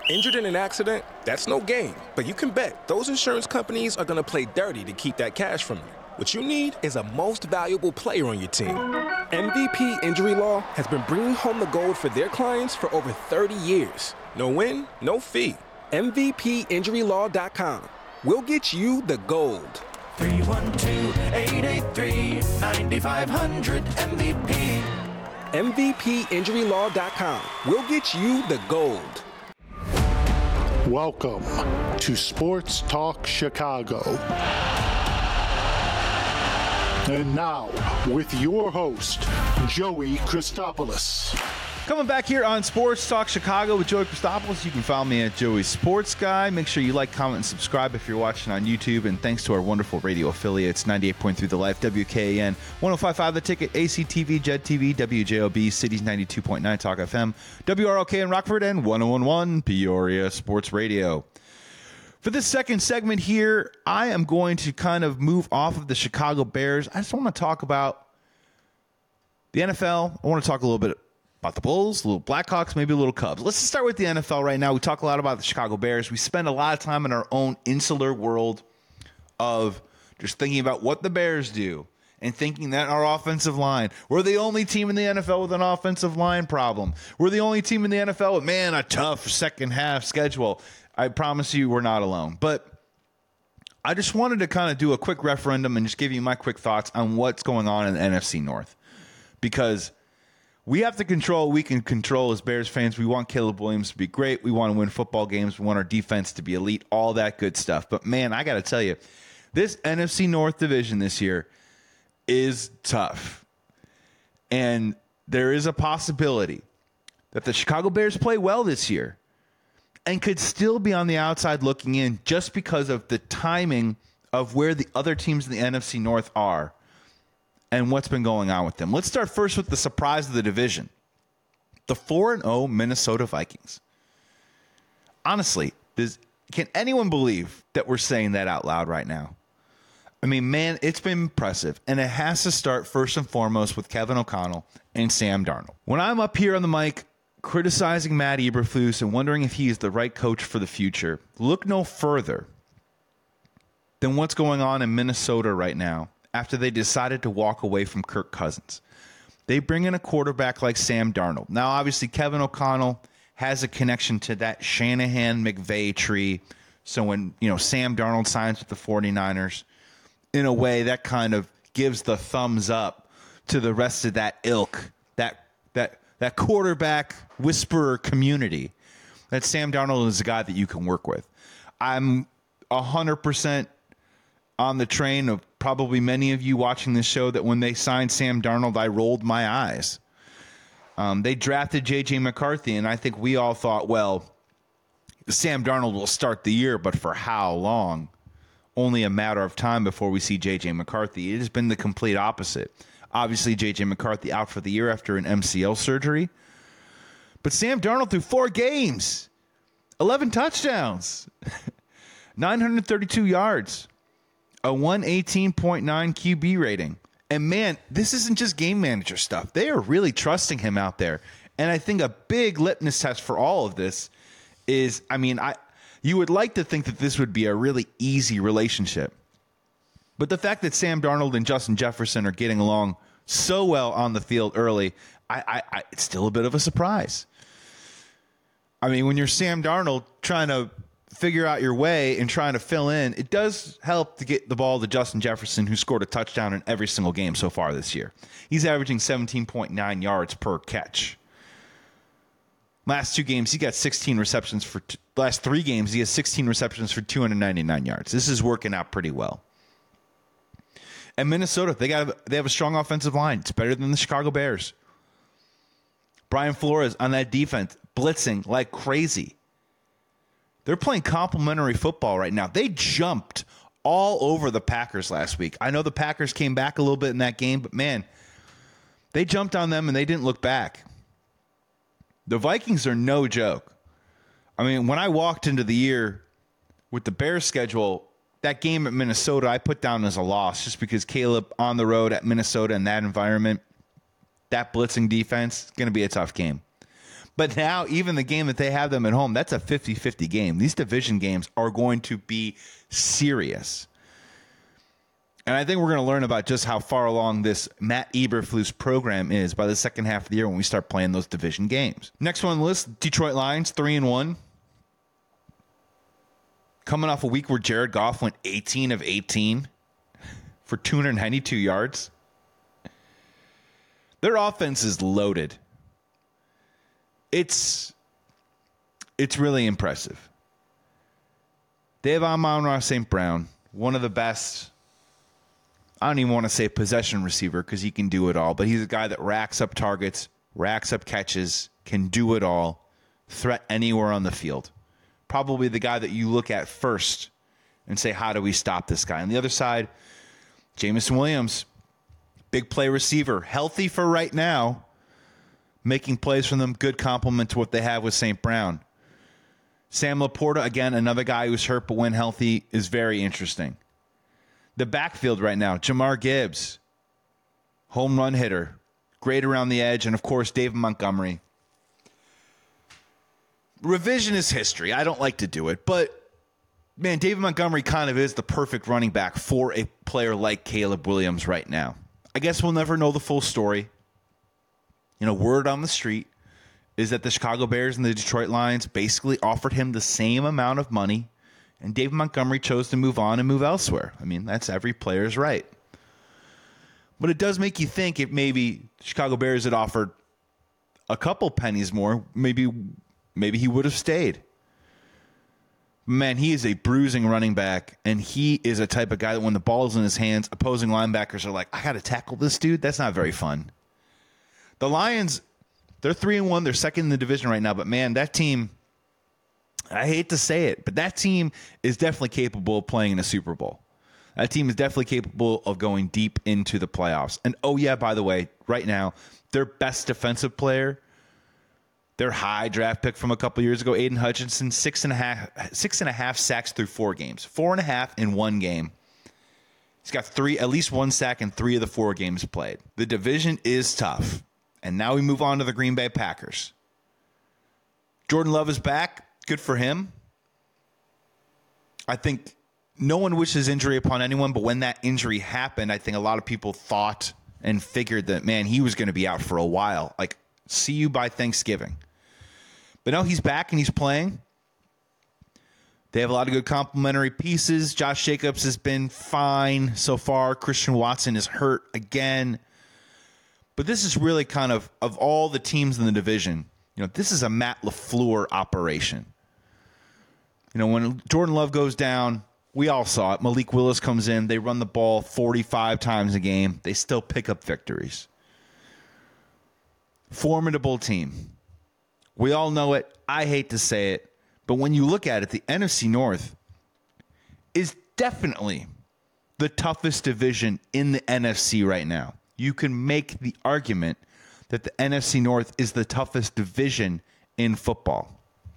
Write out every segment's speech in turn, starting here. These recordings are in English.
Injured in an accident? That's no game. But you can bet those insurance companies are going to play dirty to keep that cash from you. What you need is a most valuable player on your team. MVP Injury Law has been bringing home the gold for their clients for over 30 years. No win, no fee. MVPInjuryLaw.com. We'll get you the gold. 312-883-9500 MVP. MVPInjuryLaw.com. We'll get you the gold. Welcome to Sports Talk Chicago. And now, with your host, Joey Christopoulos. Coming back here on Sports Talk Chicago with Joey Christopoulos. You can follow me at Joey Sports Guy. Make sure you like, comment, and subscribe if you're watching on YouTube. And thanks to our wonderful radio affiliates, 98.3 The Life, WKAN, 105.5 The Ticket, ACTV, JED TV, WJOB, Cities 92.9 Talk FM, WRLK in Rockford, and 101.1 Peoria Sports Radio. For this second segment here, I am going to kind of move off of the Chicago Bears. I just want to talk about the NFL. I want to talk a little bit about the Bulls, a little Blackhawks, maybe a little Cubs. Let's start with the NFL right now. We talk a lot about the Chicago Bears. We spend a lot of time in our own insular world of just thinking about what the Bears do and thinking that our offensive line, we're the only team in the NFL with an offensive line problem. We're the only team in the NFL with, a tough second half schedule. I promise you we're not alone. But I just wanted to kind of do a quick referendum and just give you my quick thoughts on what's going on in the NFC North. Because we have to control what we can control as Bears fans. We want Caleb Williams to be great. We want to win football games. We want our defense to be elite, all that good stuff. But, man, I got to tell you, this NFC North division this year is tough. And there is a possibility that the Chicago Bears play well this year and could still be on the outside looking in just because of the timing of where the other teams in the NFC North are and what's been going on with them. Let's start first with the surprise of the division. The 4-0 Minnesota Vikings. Honestly, can anyone believe that we're saying that out loud right now? I mean, man, it's been impressive. And it has to start first and foremost with Kevin O'Connell and Sam Darnold. When I'm up here on the mic criticizing Matt Eberflus and wondering if he is the right coach for the future, look no further than what's going on in Minnesota right now after they decided to walk away from Kirk Cousins. They bring in a quarterback like Sam Darnold. Now, obviously, Kevin O'Connell has a connection to that Shanahan-McVay tree. So when, Sam Darnold signs with the 49ers, in a way that kind of gives the thumbs up to the rest of that ilk, that quarterback whisperer community, that Sam Darnold is a guy that you can work with. I'm 100% on the train of probably many of you watching this show that when they signed Sam Darnold, I rolled my eyes. They drafted J.J. McCarthy, and I think we all thought, well, Sam Darnold will start the year, but for how long? Only a matter of time before we see J.J. McCarthy. It has been the complete opposite. Obviously, J.J. McCarthy out for the year after an MCL surgery. But Sam Darnold threw 4 games, 11 touchdowns, 932 yards, a 118.9 QB rating. And, man, this isn't just game manager stuff. They are really trusting him out there. And I think a big litmus test for all of this is, you would like to think that this would be a really easy relationship. But the fact that Sam Darnold and Justin Jefferson are getting along so well on the field early, it's still a bit of a surprise. When you're Sam Darnold trying to figure out your way and trying to fill in, it does help to get the ball to Justin Jefferson, who scored a touchdown in every single game so far this year. He's averaging 17.9 yards per catch. Last 2 games, he got 16 receptions for last 3 games, he has 16 receptions for 299 yards. This is working out pretty well. And Minnesota, they have a strong offensive line. It's better than the Chicago Bears. Brian Flores on that defense, blitzing like crazy. They're playing complimentary football right now. They jumped all over the Packers last week. I know the Packers came back a little bit in that game, but, man, they jumped on them and they didn't look back. The Vikings are no joke. When I walked into the year with the Bears schedule, that game at Minnesota I put down as a loss just because Caleb on the road at Minnesota in that environment, that blitzing defense, is going to be a tough game. But now, even the game that they have them at home, that's a 50-50 game. These division games are going to be serious. And I think we're going to learn about just how far along this Matt Eberflus program is by the second half of the year when we start playing those division games. Next one on the list, Detroit Lions, 3-1. Coming off a week where Jared Goff went 18 of 18 for 292 yards. Their offense is loaded. It's really impressive. They have Amon-Ra St. Brown, one of the best, I don't even want to say possession receiver because he can do it all, but he's a guy that racks up targets, racks up catches, can do it all, threat anywhere on the field. Probably the guy that you look at first and say, how do we stop this guy? On the other side, Jameson Williams, big play receiver, healthy for right now, making plays from them, good complement to what they have with St. Brown. Sam Laporta, again, another guy who's hurt but when healthy, is very interesting. The backfield right now, Jahmyr Gibbs, home run hitter, great around the edge, and of course, David Montgomery. Revisionist history. I don't like to do it, but man, David Montgomery kind of is the perfect running back for a player like Caleb Williams right now. I guess we'll never know the full story. Word on the street is that the Chicago Bears and the Detroit Lions basically offered him the same amount of money, and David Montgomery chose to move on and move elsewhere. I mean, that's every player's right. But it does make you think if maybe Chicago Bears had offered a couple pennies more, maybe he would have stayed. Man, he is a bruising running back, and he is a type of guy that when the ball is in his hands, opposing linebackers are like, I got to tackle this dude? That's not very fun. The Lions, they're 3-1. They're second in the division right now. But, man, that team, I hate to say it, but that team is definitely capable of playing in a Super Bowl. That team is definitely capable of going deep into the playoffs. And, oh, yeah, by the way, right now, their best defensive player, their high draft pick from a couple years ago, Aiden Hutchinson, 6.5 sacks through 4 games. 4.5 in one game. He's got at least 1 sack in 3 of the 4 games played. The division is tough. And now we move on to the Green Bay Packers. Jordan Love is back. Good for him. I think no one wishes injury upon anyone, but when that injury happened, I think a lot of people thought and figured that, man, he was going to be out for a while. Like, see you by Thanksgiving. But no, he's back and he's playing. They have a lot of good complementary pieces. Josh Jacobs has been fine so far. Christian Watson is hurt again. But this is really kind of all the teams in the division, this is a Matt LaFleur operation. When Jordan Love goes down, we all saw it. Malik Willis comes in. They run the ball 45 times a game. They still pick up victories. Formidable team. We all know it. I hate to say it. But when you look at it, the NFC North is definitely the toughest division in the NFC right now. You can make the argument that the NFC North is the toughest division in football.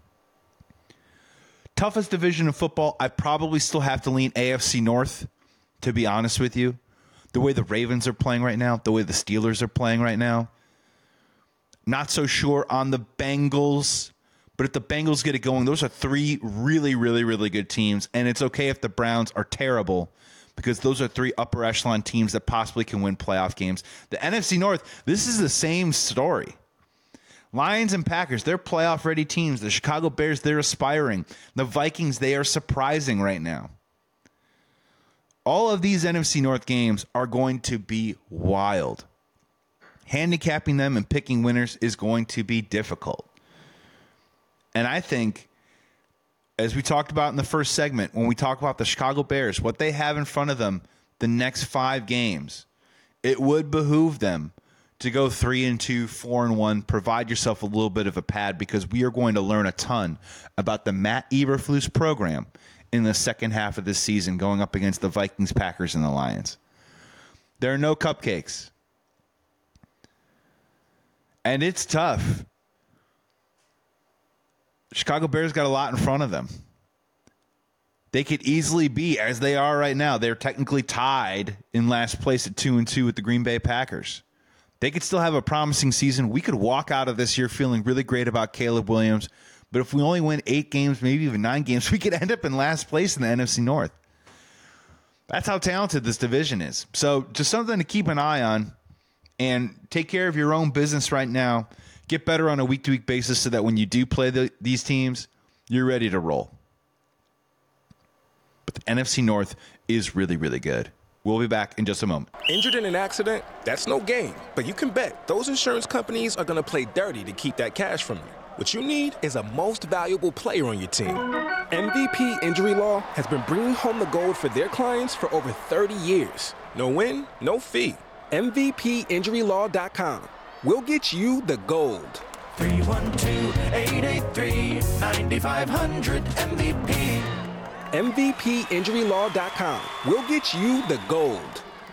Toughest division in football, I probably still have to lean AFC North, to be honest with you. The way the Ravens are playing right now, the way the Steelers are playing right now. Not so sure on the Bengals, but if the Bengals get it going, those are 3 really, really, really good teams, and it's okay if the Browns are terrible, because those are 3 upper echelon teams that possibly can win playoff games. The NFC North, this is the same story. Lions and Packers, they're playoff-ready teams. The Chicago Bears, they're aspiring. The Vikings, they are surprising right now. All of these NFC North games are going to be wild. Handicapping them and picking winners is going to be difficult. And I think, as we talked about in the first segment, when we talk about the Chicago Bears, what they have in front of them the next 5 games, it would behoove them to go 3-2, 4-1, provide yourself a little bit of a pad, because we are going to learn a ton about the Matt Eberflus program in the second half of this season, going up against the Vikings, Packers, and the Lions. There are no cupcakes. And it's tough. Chicago Bears got a lot in front of them. They could easily be, as they are right now, they're technically tied in last place at 2-2 with the Green Bay Packers. They could still have a promising season. We could walk out of this year feeling really great about Caleb Williams. But if we only win 8 games, maybe even 9 games, we could end up in last place in the NFC North. That's how talented this division is. So just something to keep an eye on, and take care of your own business right now. Get better on a week-to-week basis so that when you do play these teams, you're ready to roll. But the NFC North is really, really good. We'll be back in just a moment. Injured in an accident? That's no game. But you can bet those insurance companies are going to play dirty to keep that cash from you. What you need is a most valuable player on your team. MVP Injury Law has been bringing home the gold for their clients for over 30 years. No win, no fee. MVPinjurylaw.com. We'll get you the gold. 312-883-9500 MVP. MVPinjurylaw.com. We'll get you the gold.